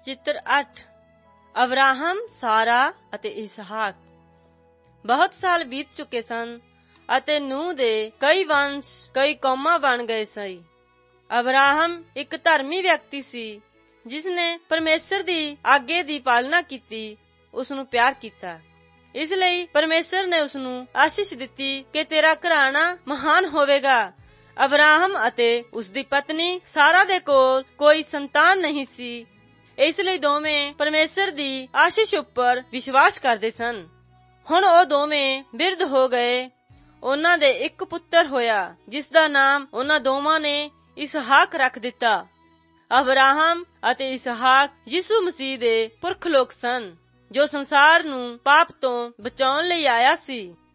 ਚਿੱਤਰ 8 ਅਬਰਾਹਮ, ਸਾਰਾ ਅਤੇ ਇਸਹਾਕ। ਬਹੁਤ ਸਾਲ ਬੀਤ ਚੁੱਕੇ ਸਨ ਅਤੇ ਨੂਹ ਦੇ ਕਈ ਵੰਸ਼ ਕਈ ਕੌਮਾਂ ਬਣ ਗਏ ਸੀ। ਅਬਰਾਹਮ ਇੱਕ ਧਰਮੀ ਵਿਅਕਤੀ ਸੀ ਜਿਸਨੇ ਪਰਮੇਸ਼ਰ ਦੀ ਆਗੇ ਦੀ ਪਾਲਣਾ ਕੀਤੀ, ਉਸਨੂੰ ਪਿਆਰ ਕੀਤਾ। ਇਸ ਲਈ ਪਰਮੇਸ਼ਰ ਨੇ ਉਸਨੂੰ ਆਸ਼ੀਸ਼ ਦਿੱਤੀ ਕਿ ਤੇਰਾ ਘਰਾਣਾ ਮਹਾਨ ਹੋਵੇਗਾ। ਅਬਰਾਹਮ ਅਤੇ ਉਸਦੀ ਪਤਨੀ ਸਾਰਾ ਦੇ ਕੋਲ ਕੋਈ ਸੰਤਾਨ ਨਹੀਂ ਸੀ, ਇਸ ਲਈ ਦੋਵੇਂ ਪਰਮੇਸ਼ਰ ਦੀ ਆਸ਼ੀਸ਼ ਉੱਪਰ ਵਿਸ਼ਵਾਸ ਕਰਦੇ ਸਨ। ਹੁਣ ਉਹ ਦੋਵੇਂ ਬਿਰਧ ਹੋ ਗਏ। ਉਹਨਾਂ ਦੇ ਇੱਕ ਪੁੱਤਰ ਹੋਇਆ ਜਿਸ ਦਾ ਨਾਮ ਉਹਨਾਂ ਦੋਵਾਂ ਨੇ ਇਸਹਾਕ ਰੱਖ ਦਿੱਤਾ। ਅਬਰਾਹਮ ਅਤੇ ਇਸਹਾਕ ਯਿਸੂ ਮਸੀਹ ਦੇ ਪੁਰਖ ਲੋਕ ਸਨ ਜੋ ਸੰਸਾਰ ਨੂੰ ਪਾਪ ਤੋਂ ਬਚਾਉਣ ਲਈ ਆਇਆ ਸੀ।